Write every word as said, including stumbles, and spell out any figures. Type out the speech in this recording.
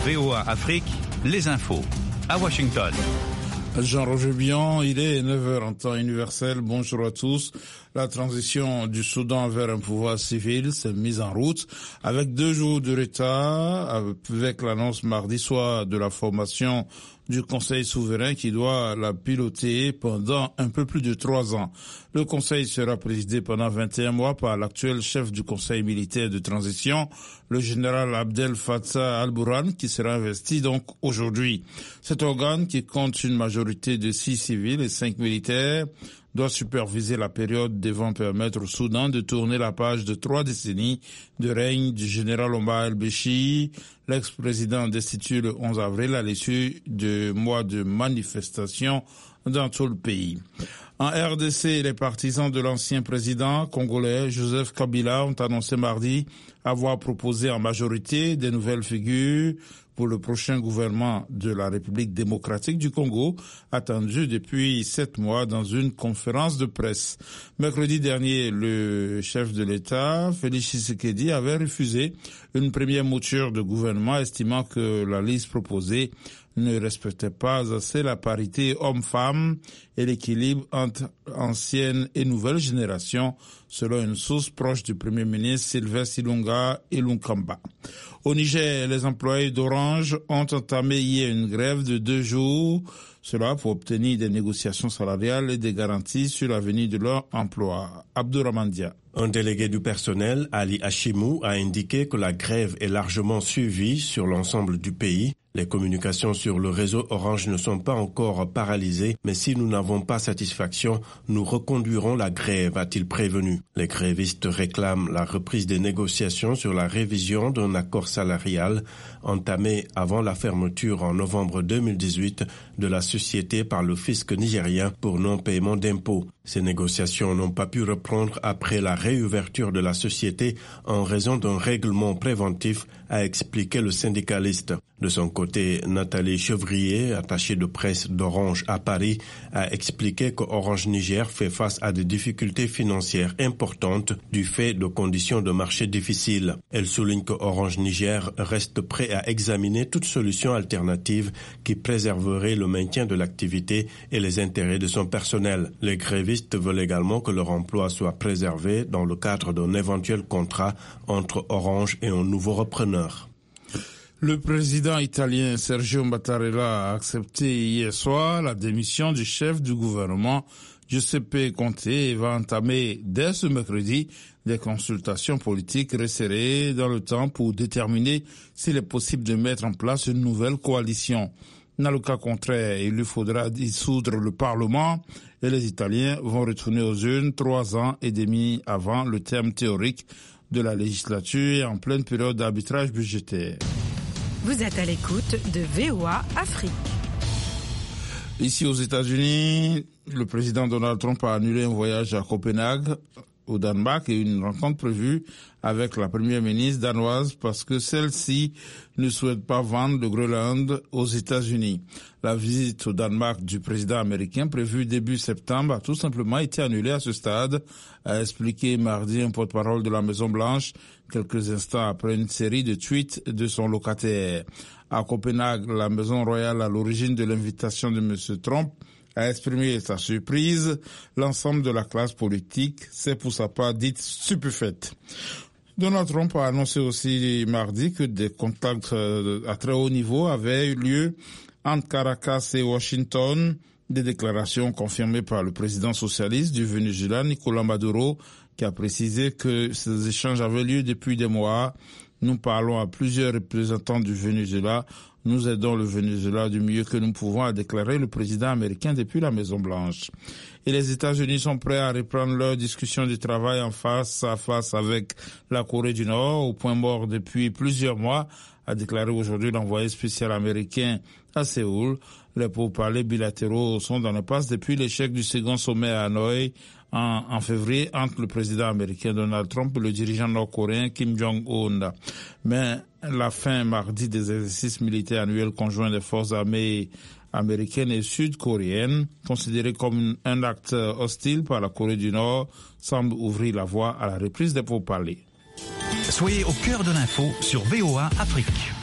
V O A Afrique, les infos. À Washington. Jean-Roger Bion, il est neuf heures en temps universel. Bonjour à tous. La transition du Soudan vers un pouvoir civil s'est mise en route avec deux jours de retard, avec l'annonce mardi soir de la formation du Conseil souverain qui doit la piloter pendant un peu plus de trois ans. Le Conseil sera présidé pendant vingt et un mois par l'actuel chef du Conseil militaire de transition, le général Abdel Fattah al-Burhan, qui sera investi donc aujourd'hui. Cet organe, qui compte une majorité de six civils et cinq militaires, doit superviser la période devant permettre au Soudan de tourner la page de trois décennies de règne du général Omar el-Béchir, l'ex-président destitué le onze avril à l'issue de mois de manifestations dans tout le pays. En R D C, les partisans de l'ancien président congolais Joseph Kabila ont annoncé mardi avoir proposé en majorité des nouvelles figures pour le prochain gouvernement de la République démocratique du Congo, attendu depuis sept mois dans une conférence de presse. Mercredi dernier, le chef de l'État, Félix Tshisekedi, avait refusé une première mouture de gouvernement, estimant que la liste proposée ne respectait pas assez la parité homme-femme et l'équilibre entre ancienne et nouvelle génération, selon une source proche du Premier ministre Sylvestre Ilunga Ilunkamba. Au Niger, les employés d'Orange ont entamé hier une grève de deux jours, cela pour obtenir des négociations salariales et des garanties sur l'avenir de leur emploi. Abdourahmane Dia. Un délégué du personnel, Ali Hashimou, a indiqué que la grève est largement suivie sur l'ensemble du pays. Les communications sur le réseau Orange ne sont pas encore paralysées, mais si nous n'avons pas satisfaction, nous reconduirons la grève, a-t-il prévenu. Les grévistes réclament la reprise des négociations sur la révision d'un accord salarial entamé avant la fermeture en novembre deux mille dix-huit de la société par le fisc nigérien pour non-paiement d'impôts. Ces négociations n'ont pas pu reprendre après la réouverture de la société en raison d'un règlement préventif, a expliqué le syndicaliste. De son côté, Nathalie Chevrier, attachée de presse d'Orange à Paris, a expliqué que Orange Niger fait face à des difficultés financières importantes du fait de conditions de marché difficiles. Elle souligne que Orange Niger reste prêt à examiner toute solution alternative qui préserverait le maintien de l'activité et les intérêts de son personnel. Les grévistes veulent également que leur emploi soit préservé dans le cadre d'un éventuel contrat entre Orange et un nouveau repreneur. Le président italien Sergio Mattarella a accepté hier soir la démission du chef du gouvernement Giuseppe Conte et va entamer dès ce mercredi des consultations politiques resserrées dans le temps pour déterminer s'il est possible de mettre en place une nouvelle coalition. Dans le cas contraire, il lui faudra dissoudre le Parlement et les Italiens vont retourner aux urnes trois ans et demi avant le terme théorique de la législature en pleine période d'arbitrage budgétaire. Vous êtes à l'écoute de V O A Afrique. Ici aux États-Unis, le président Donald Trump a annulé un voyage à Copenhague, au Danemark, et une rencontre prévue avec la première ministre danoise parce que celle-ci ne souhaite pas vendre le Groenland aux États-Unis. La visite au Danemark du président américain prévue début septembre a tout simplement été annulée à ce stade, a expliqué mardi un porte-parole de la Maison-Blanche quelques instants après une série de tweets de son locataire. À Copenhague, la Maison Royale, à l'origine de l'invitation de M. Trump, a exprimé sa surprise. L'ensemble de la classe politique s'est pour sa part dite stupéfaite. Donald Trump a annoncé aussi mardi que des contacts à très haut niveau avaient eu lieu entre Caracas et Washington, des déclarations confirmées par le président socialiste du Venezuela, Nicolás Maduro, qui a précisé que ces échanges avaient lieu depuis des mois. Nous parlons à plusieurs représentants du Venezuela. Nous aidons le Venezuela du mieux que nous pouvons, a déclaré le président américain depuis la Maison-Blanche. Et les États-Unis sont prêts à reprendre leur discussion du travail en face à face avec la Corée du Nord, au point mort depuis plusieurs mois, a déclaré aujourd'hui l'envoyé spécial américain à Séoul. Les pourparlers bilatéraux sont dans l'impasse depuis l'échec du second sommet à Hanoï en, en février entre le président américain Donald Trump et le dirigeant nord-coréen Kim Jong-un. Mais la fin mardi des exercices militaires annuels conjoints des forces armées américaines et sud-coréennes, considérés comme un acte hostile par la Corée du Nord, semble ouvrir la voie à la reprise des pourparlers. Soyez au cœur de l'info sur V O A Afrique.